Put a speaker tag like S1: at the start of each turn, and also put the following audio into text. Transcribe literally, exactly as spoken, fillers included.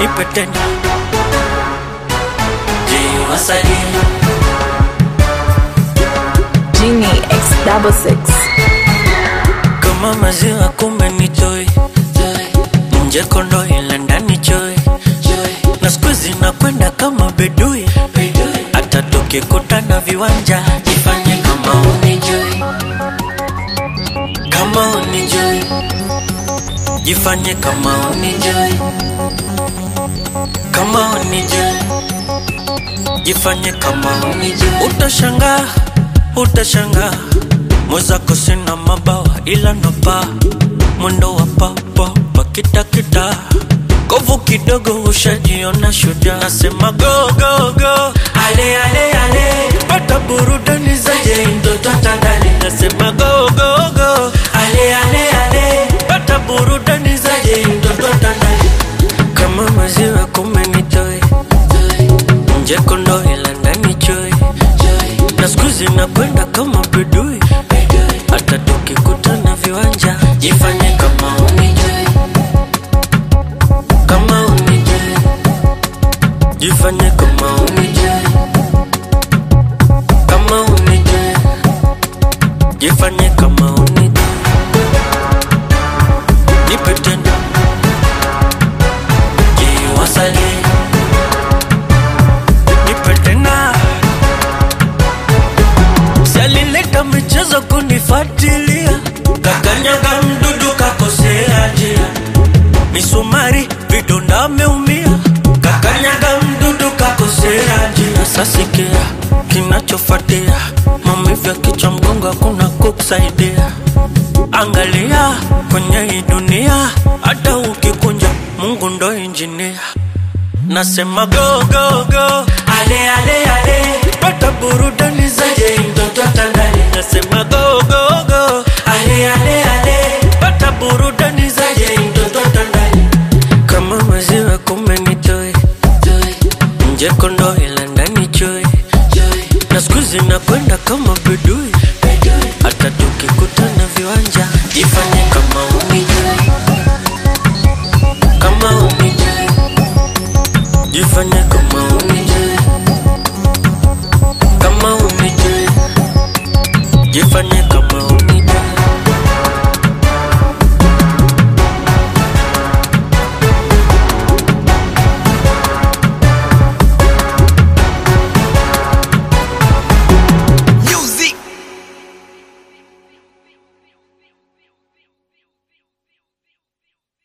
S1: nipe tena. Jiwasali
S2: Genie X double six.
S1: kama maziwa kumbe ni joy, nje kondo ila ndani joy. Na squeeze na kwenda kama bedui, hata tukikutana viwanja. Jifanye kama unijui, kama unijui. Jifanye kama unijui, kama unijui. Jifanye kama unijui. Utashangaa, utashangaa, mwenzako sina mabawa ila napa mwendo wa papa pakita kita. Kovu kidogo ushajiona shujaa. Nasema go go go, ale ale ale, pata burudani zaje mtoto atandale. Nasema go go go, ale ale ale, pata burudani zaje mtoto atandale. Kama maziwa kumbe ni joy, nje kondo ila ndani joy. Na squeeze na kwenda kama bedui, hata tukikutana viwanja. Jifanye kama unijui, kama unijui. Jifanye kama unijui, kama unijui. Jifanye kama unijui. Nipe tena. Jiwasali nipe tena. Sialileta michezo kunifuatilia, kakanyaga mdudu kakosea njia. Misumari vidonda ameumia, kakanyaga mdudu kakosea njia. Sasikia kinachofuatia, maumivu ya kichwa mgongo hakuna kukusaidia. Angalia kwenye hii dunia, hata ukikunja Mungu ndo injinia. Nasema go go go, ale ale ale, pata burudani zaje mtoto atandale. Nasema go go go, ale ale ale.